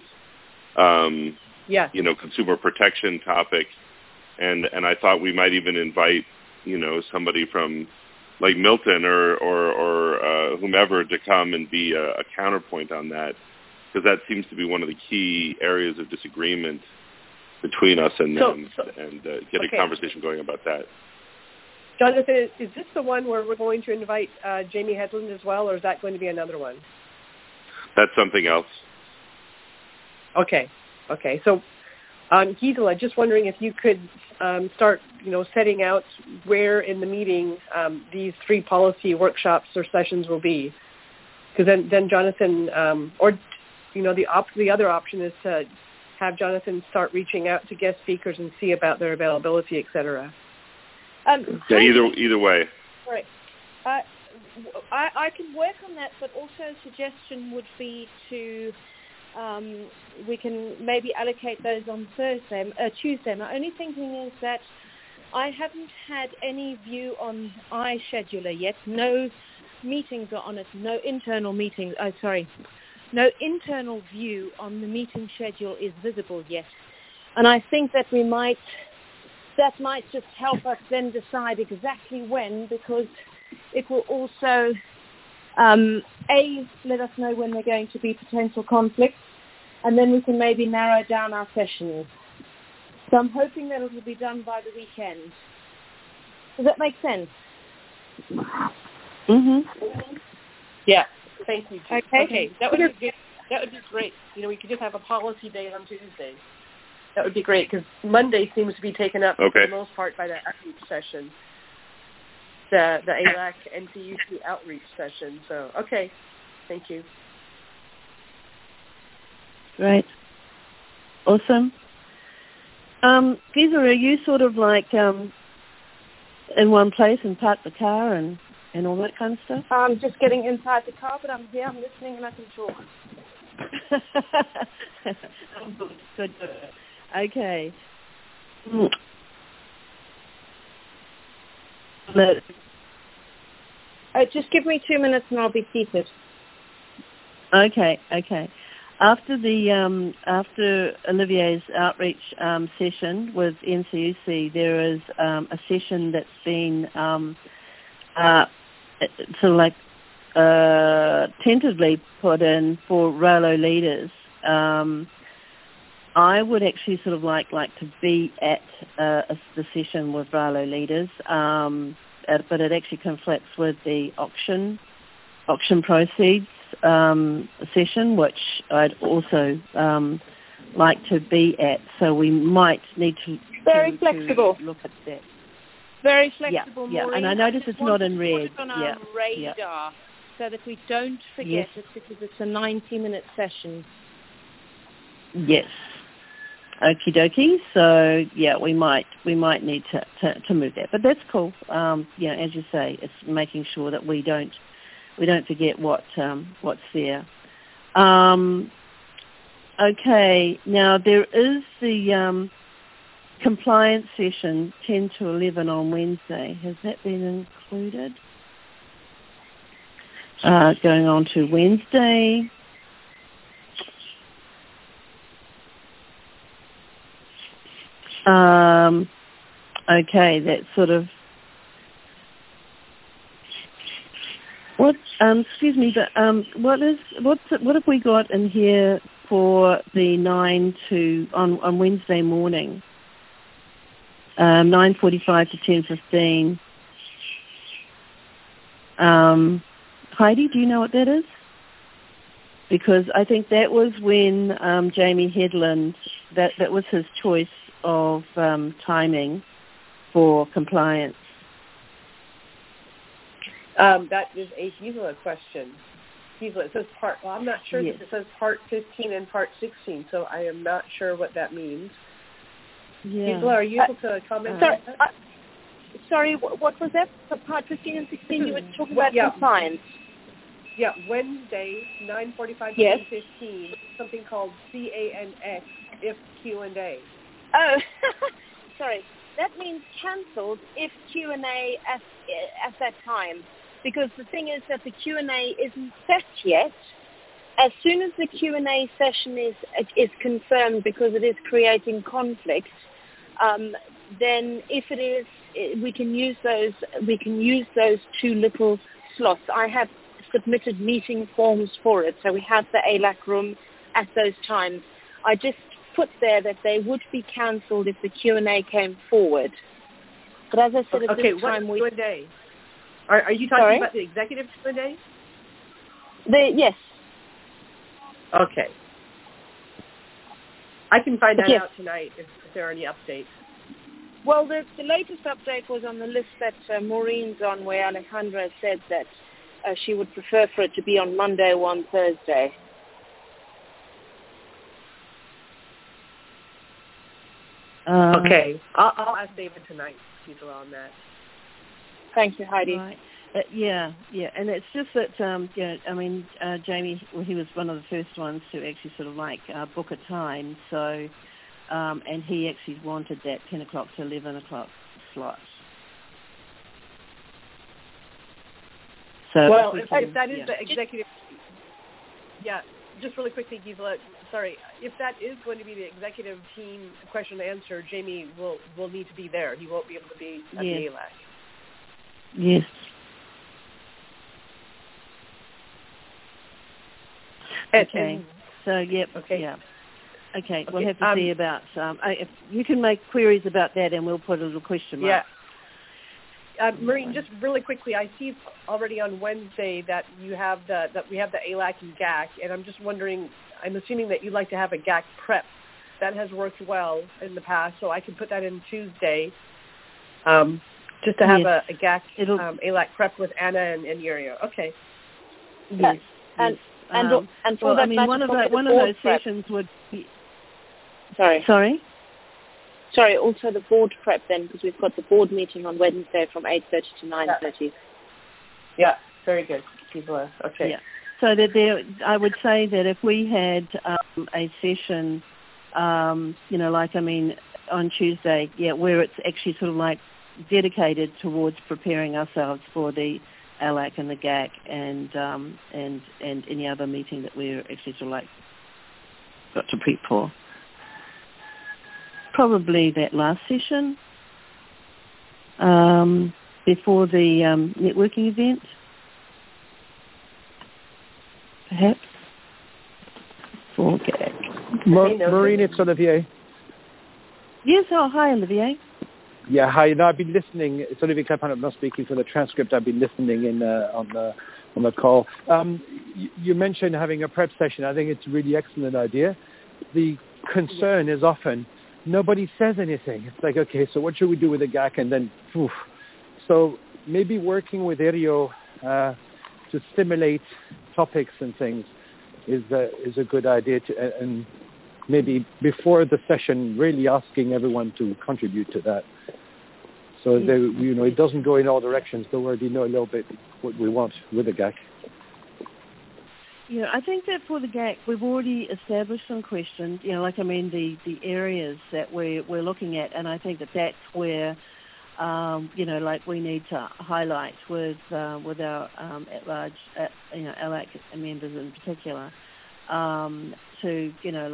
consumer protection topic, and I thought we might even invite somebody from like Milton or whomever to come and be a counterpoint on that, because that seems to be one of the key areas of disagreement between us and them, and get a conversation going about that. Jonathan, is this the one where we're going to invite Jamie Headland as well, or is that going to be another one? That's something else. Okay. So, Gisela, just wondering if you could start, setting out where in the meeting these 3 policy workshops or sessions will be, because then Jonathan, the other option is to have Jonathan start reaching out to guest speakers and see about their availability, etc. Either way. Right. I can work on that, but also a suggestion would be to we can maybe allocate those on Tuesday. My only thinking is that I haven't had any view on iScheduler yet. No meetings are on it. No internal meetings. No internal view on the meeting schedule is visible yet. And I think that that might just help us then decide exactly when, because it will also, let us know when there are going to be potential conflicts, and then we can maybe narrow down our sessions. So I'm hoping that it will be done by the weekend. Does that make sense? Mm-hmm. Yeah. Thank you. Okay. That would be good. That would be great. We could just have a policy day on Tuesday. That would be great, because Monday seems to be taken up for the most part by the outreach session, the ALAC NCUC outreach session. So, okay. Thank you. Great. Awesome. Gisela, are you sort of like in one place and park the car and all that kind of stuff? I'm just getting inside the car, but I'm here, I'm listening, and I can talk. Good. Okay. Just give me 2 minutes and I'll be seated. Okay. After Olivier's outreach session with NCUC, there is a session that's been sort of like tentatively put in for Ralo leaders. I would actually sort of like to be at the session with Ralo leaders, but it actually conflicts with the auction proceeds session, which I'd also like to be at. So we might need to flexible. To look at that. Very flexible, yeah. Maureen. And I notice it's not in red. Put it on our radar so that we don't forget it, because it's a 90-minute session. Yes. Okie dokie. So yeah, we might need to move that, but that's cool. As you say, it's making sure that we don't forget what's there. Okay, now there is the compliance session 10 to 11 on Wednesday. Has that been included? Going on to Wednesday. Okay, that's sort of what? Excuse me, but what have we got in here for the 9 to on Wednesday morning? 9:45 to 10:15. Heidi, do you know what that is? Because I think that was when Jamie Headland, that was his choice of timing for compliance. That is a Gisela question. Gisela, it says I'm not sure if it says part 15 and part 16, so I am not sure what that means. Yeah. Gisela, are you able to comment on that? Sorry, what was that? For part 15 and 16, you were talking about compliance. Yeah, Wednesday, 9:45 to 10:15, something called CANX, if Q&A. Oh, sorry. That means cancelled if Q&A at that time. Because the thing is that the Q&A isn't set yet. As soon as the Q&A session is confirmed, because it is creating conflict, then if it is, we can use those two little slots. I have submitted meeting forms for it, so we have the ALAC room at those times. I just put there that they would be cancelled if the Q&A came forward. But as I said, at this time we... Q&A? Are you talking about the executive Q&A? Yes. Okay. I can find that out tonight if there are any updates. Well, the latest update was on the list that Maureen's on, where Alejandra said that she would prefer for it to be on Monday or on Thursday. Okay. I'll ask David tonight, Gisela, on that. Thank you, Heidi. Right. Yeah, and it's just that, Jamie, he was one of the first ones to actually sort of book a time, so, and he actually wanted that 10 o'clock to 11 o'clock slot. So well, if that is the executive, just really quickly, Gisela, sorry, if that is going to be the executive team question and answer, Jamie will need to be there. He won't be able to be at the ALAC. Yes. Okay. So, Okay. Yeah. Okay. We'll have to see about, if you can make queries about that and we'll put a little question mark. Yeah. Maureen, just really quickly, I see already on Wednesday that we have the ALAC and GAC, and I'm just wondering, I'm assuming that you'd like to have a GAC prep. That has worked well in the past, so I can put that in Tuesday, just to have a GAC ALAC prep with Anna and Yuria. Okay. Yes. And for that one of those sessions would be. Sorry. Also the board prep then, because we've got the board meeting on Wednesday from 8:30 to 9:30. Yeah, very good, Gisela. Okay. Yeah. So that I would say that if we had a session, on Tuesday, where it's actually sort of dedicated towards preparing ourselves for the ALAC and the GAC and any other meeting that we're actually sort of got to prep for. Probably that last session before the networking event, perhaps. For GAC. Maureen, it's Olivier. Yes. Oh, hi, Olivier. Yeah, hi. No, I've been listening. It's Olivier Clapham. I'm not speaking for the transcript. I've been listening in on the call. You mentioned having a prep session. I think it's a really excellent idea. The concern is often nobody says anything. It's like, okay, so what should we do with the GAC? And then, poof. So maybe working with Aereo to stimulate topics and things is a good idea. And maybe before the session, really asking everyone to contribute to that. So it doesn't go in all directions, but we already know a little bit what we want with the GAC. Yeah, I think that for the GAC, we've already established some questions, the areas that we're looking at, and I think that's where, we need to highlight with our at-large, ALAC members in particular, to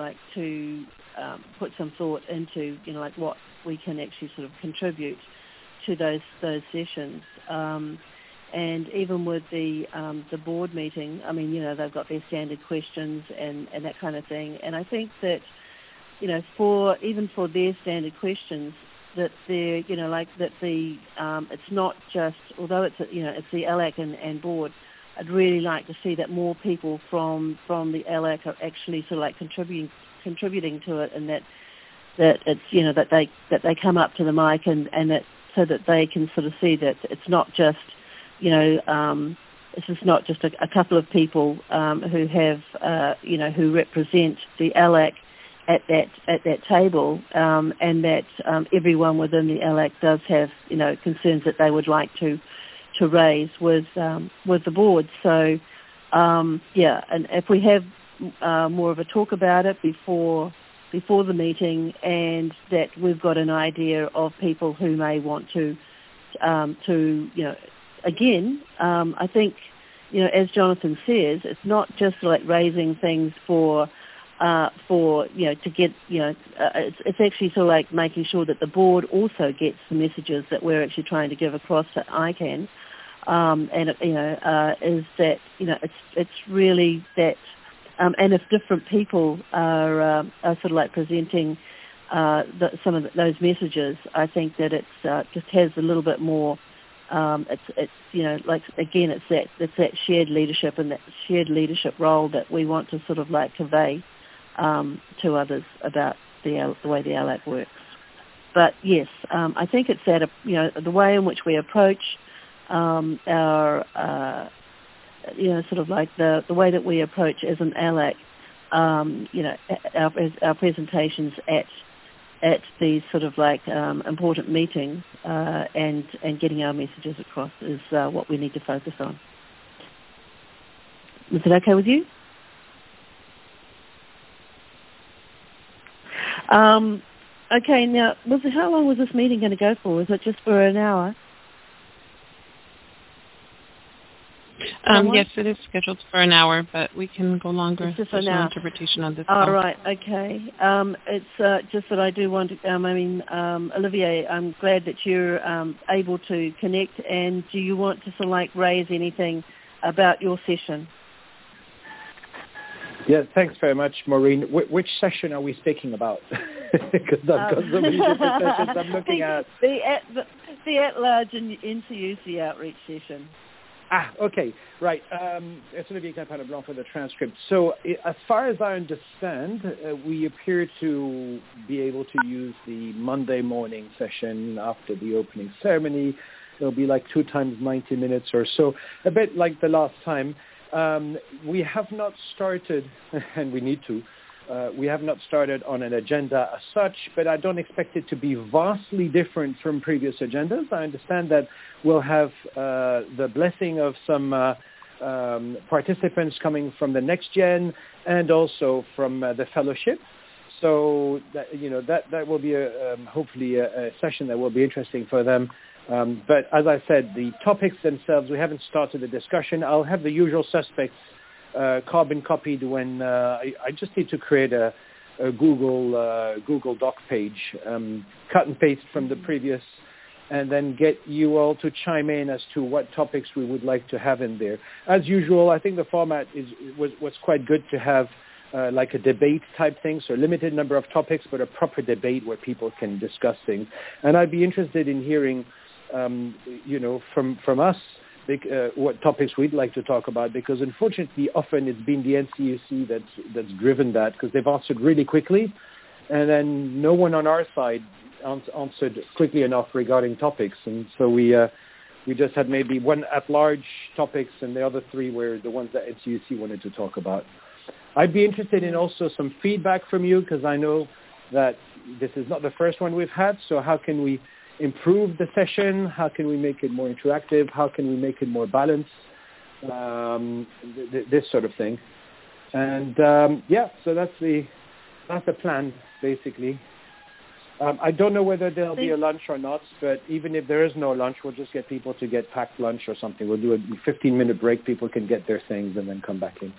put some thought into, what we can actually sort of contribute to those sessions. And even with the board meeting, they've got their standard questions and that kind of thing. And I think that, for their standard questions, that they're, it's not just, although it's the ALAC and board, I'd really like to see that more people from the ALAC are actually sort of like contributing to it, and that it's, that they come up to the mic and that, so that they can sort of see that it's not just, it's just not just a couple of people who have, who represent the ALAC at that table, and that everyone within the ALAC does have, concerns that they would like to raise with the board. So, and if we have more of a talk about it before the meeting, and that we've got an idea of people who may want to again, I think, as Jonathan says, it's not just like raising things to get, it's actually sort of like making sure that the board also gets the messages that we're actually trying to give across to ICANN, is that, it's really that, and if different people are sort of like presenting some of those messages, I think that it's just has a little bit more. It's again, it's that shared leadership and that shared leadership role that we want to sort of like convey to others about the way the ALAC works. But yes, I think it's that the way in which we approach our sort of like the way that we approach as an ALAC, our presentations at these sort of like important meetings and getting our messages across is what we need to focus on. Is it okay with you? Okay, now, how long was this meeting going to go for? Was it just for an hour? Yes, it is scheduled for an hour, but we can go longer. It's just There's an no hour. interpretation on this. All right, okay. It's just that I do want to, Olivier, I'm glad that you're able to connect, and do you want to sort of like raise anything about your session? Yeah, thanks very much, Maureen. Which session are we speaking about? Because I've got so many different sessions I'm looking at. The at-large and NCUC outreach session. Okay, right. It's Olivier Clapin-Blanc for the transcript. So as far as I understand, we appear to be able to use the Monday morning session after the opening ceremony. It'll be like 2 times 90 minutes or so, a bit like the last time. We have not started, and we need to, we have not started on an agenda as such, but I don't expect it to be vastly different from previous agendas. I understand that we'll have the blessing of some participants coming from the Next Gen and also from the fellowship. So that will be hopefully a session that will be interesting for them. But as I said, the topics themselves, we haven't started the discussion. I'll have the usual suspects carbon copied when I just need to create a Google Doc page, cut and paste from the previous, and then get you all to chime in as to what topics we would like to have in there. As usual, I think the format was quite good to have like a debate type thing, so a limited number of topics, but a proper debate where people can discuss things. And I'd be interested in hearing, from us, what topics we'd like to talk about, because unfortunately often it's been the NCUC that's driven that, because they've answered really quickly, and then no one on our side answered quickly enough regarding topics. And so we just had maybe one at-large topics, and the other 3 were the ones that NCUC wanted to talk about. I'd be interested in also some feedback from you, because I know that this is not the first one we've had. So how can we improve the session? How can we make it more interactive? How can we make it more balanced? This sort of thing. And so that's the plan, basically. I don't know whether there'll be a lunch or not, but even if there is no lunch, we'll just get people to get packed lunch or something. We'll do a 15-minute break. People can get their things and then come back in.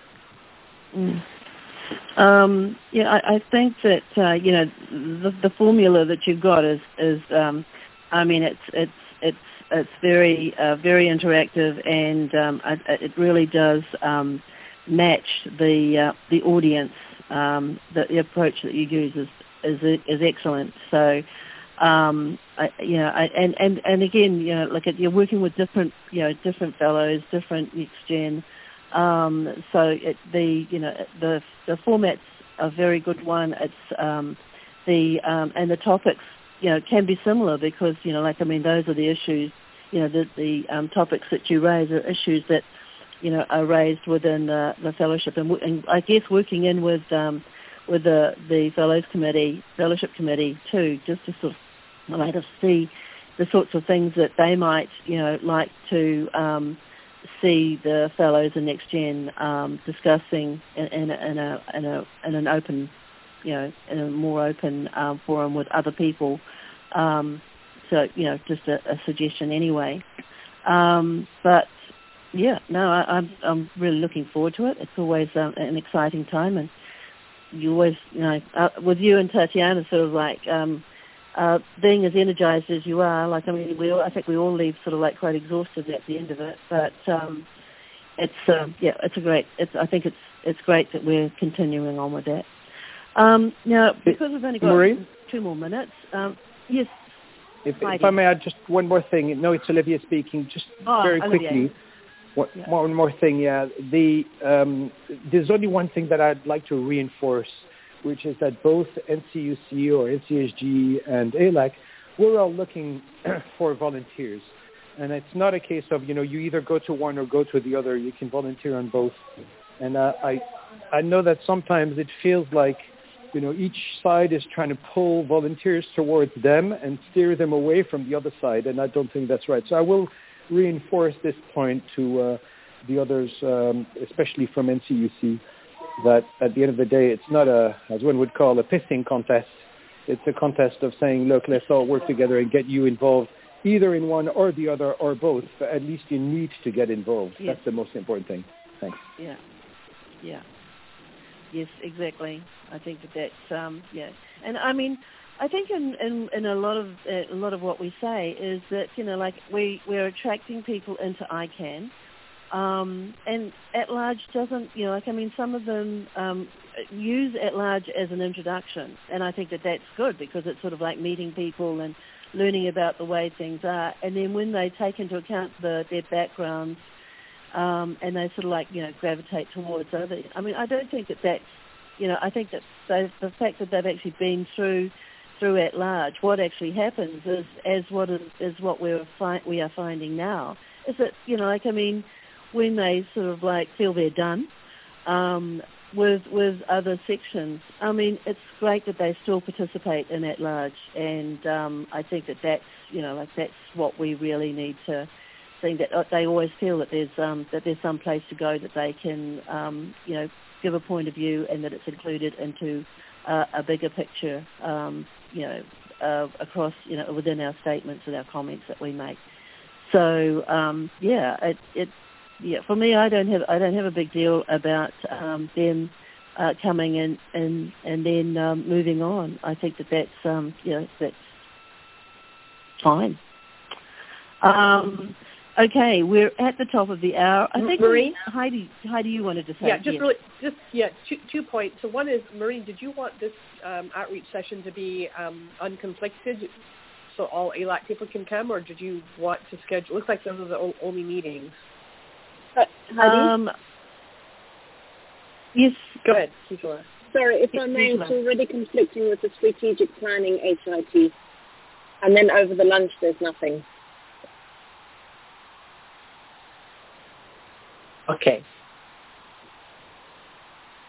I think that the formula that you've got is I mean, it's very very interactive, and it really does match the audience. The approach that you use is excellent. So, and again, you're working with different fellows, different next gen. So the format's a very good one. It's and the topics can be similar, because those are the issues. The topics that you raise are issues that are raised within the fellowship, and I guess working in with the fellowship committee too, just to sort of see the sorts of things that they might like to see the fellows and next gen discussing in an open, in a more open forum with other people. So just a suggestion anyway. But yeah, no, I'm really looking forward to it. It's always an exciting time, and you always, with you and Tatiana, sort of like being as energized as you are. I think we all leave sort of like quite exhausted at the end of it. But I think it's great that we're continuing on with that. Now, because we've only got Maureen? 2 more minutes, yes. If I may add just one more thing. No, it's Olivia speaking. Just very quickly. One more thing, there's only one thing that I'd like to reinforce, which is that both NCUC or NCSG and ALAC, we're all looking for volunteers. And it's not a case of, you either go to one or go to the other. You can volunteer on both. And I know that sometimes it feels like, each side is trying to pull volunteers towards them and steer them away from the other side. And I don't think that's right. So I will reinforce this point to the others, especially from NCUC, that at the end of the day, it's not as one would call, a pissing contest. It's a contest of saying, look, let's all work together and get you involved, either in one or the other or both, but at least you need to get involved. Yes. That's the most important thing. Thanks. Yeah. Yes, exactly. I think that's and I mean, I think in a lot of what we say is that we're attracting people into ICANN, and At Large doesn't some of them use At Large as an introduction, and I think that's good, because it's sort of like meeting people and learning about the way things are, and then when they take into account their backgrounds, and they sort of gravitate towards other. I mean, I don't think that's I think that the fact that they've actually been through At Large, what actually happens is what we are finding now is that when they sort of feel they're done with other sections, it's great that they still participate in At Large, and I think that's that's what we really need to think, that they always feel that there's some place to go, that they can give a point of view, and that it's included into a bigger picture, across, within our statements and our comments that we make. So, for me, I don't have a big deal about them coming in and then moving on. I think that's fine. Okay, we're at the top of the hour. I think Maureen? Heidi, you wanted to say? Yeah, two points. So one is, Maureen, did you want this outreach session to be unconflicted, so all ALAC people can come, or did you want to schedule? Looks like those are the only meetings. Heidi? Yes. Go ahead, Kishore. Sorry, if I may, it's already conflicting with the strategic planning HIT, and then over the lunch there's nothing. Okay.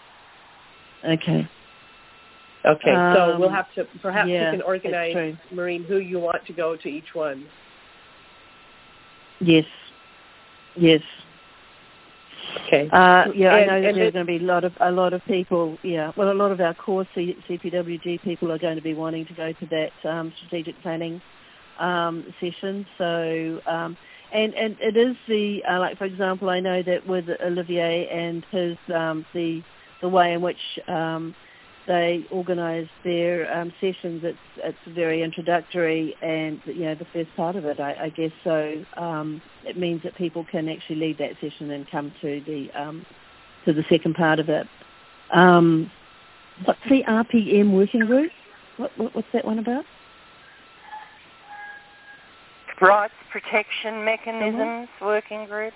Okay. Okay, so we'll have to, perhaps you can organize, Maureen, who you want to go to each one. Yes. Okay. I know that there's going to be a lot of people. Yeah, well, a lot of our core CPWG people are going to be wanting to go to that strategic planning session. So, and it is the like, for example, I know that with Olivier and his the way in which they organise their sessions, it's very introductory, and the first part of it, I guess. So it means that people can actually lead that session and come to the second part of it. What's the RPM working group? What's that one about? Rights Protection Mechanisms Working Group.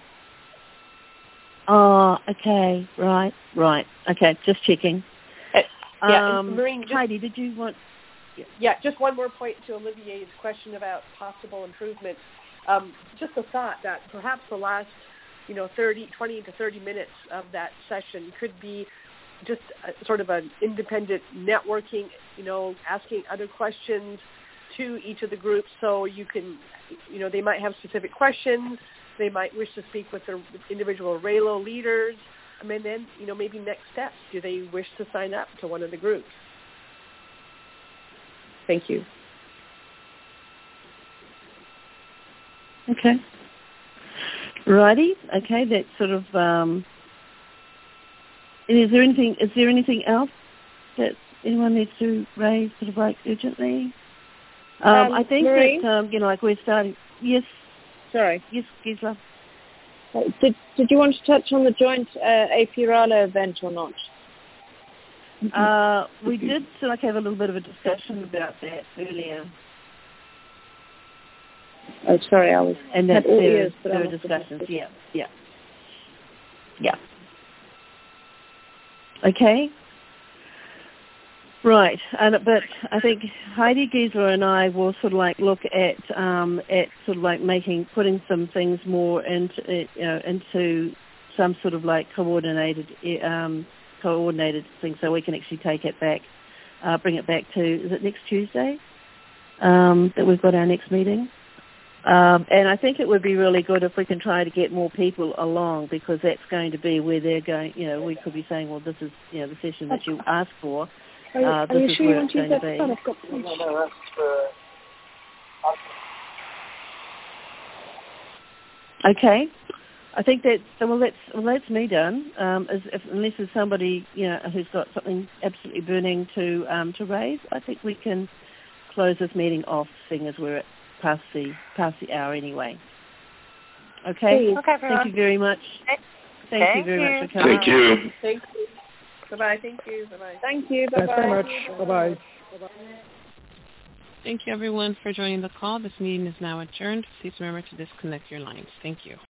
Oh, okay, right. Okay, just checking. Maureen, Heidi, did you want... Yeah, just one more point to Olivier's question about possible improvements. Just a thought that perhaps the last, 20 to 30 minutes of that session could be just sort of an independent networking, asking other questions to each of the groups, so you can, they might have specific questions. They might wish to speak with the individual RAILO leaders. And then, maybe next steps. Do they wish to sign up to one of the groups? Thank you. Okay. Righty. Okay, that's sort of... is there anything else that anyone needs to raise sort of like urgently? I think Maureen? that, like we're starting... Yes. Sorry. Yes, Gisela. Did you want to touch on the joint AP-RALA event or not? We did have a little bit of a discussion about that earlier. Oh, sorry, I was... And that there were discussions, yeah. Okay. Right, but I think Heidi Gisela and I will look at putting some things more into some sort of coordinated thing, so we can actually take it back, bring it back to, is it next Tuesday that we've got our next meeting? And I think it would be really good if we can try to get more people along, because that's going to be where they're going. We could be saying, well, this is the session that you asked for. Are you sure you want to use that spot? I've got Okay. I think that, that's me done. Unless there's somebody, who's got something absolutely burning to raise, I think we can close this meeting off, seeing as we're past the hour anyway. Okay? Okay, thank you very much. Thank you very much for coming. Thank you. Thank you. Bye-bye. Thank you. Bye-bye. Thank you. Bye-bye. Thanks very much. Bye-bye. Thank you, everyone, for joining the call. This meeting is now adjourned. Please remember to disconnect your lines. Thank you.